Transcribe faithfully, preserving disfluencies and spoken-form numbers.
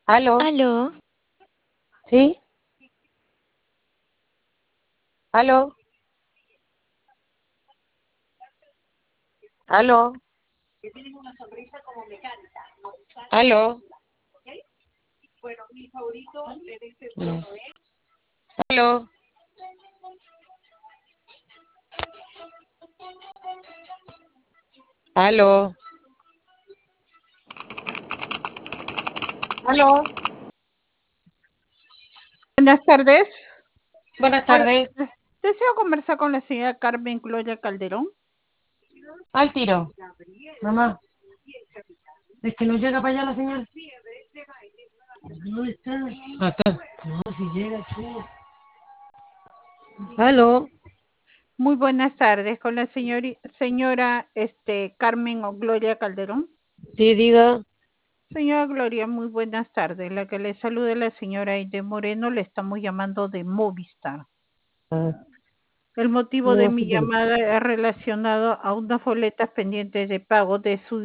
¿Aló? Aló, ¿Sí? ¿Aló? ¿Aló? ¿Aló? Mm. ¿Aló? ¿Aló? ¿Aló? Buenas tardes. Buenas Hola, tardes. eh, deseo conversar con la señora Carmen Gloria Calderón. Al tiro. Mamá, es que no llega para allá la señal. ¿Dónde está? Acá. No, si llega, chulo. ¿Aló? Muy buenas tardes con la señori- señora este, Carmen o Gloria Calderón. Sí, diga. Señora Gloria, muy buenas tardes. La que le saluda es la señora Aide Moreno. Le estamos llamando de Movistar. Ah, El motivo de no sé mi qué. llamada es relacionado a unas boletas pendientes de pago de su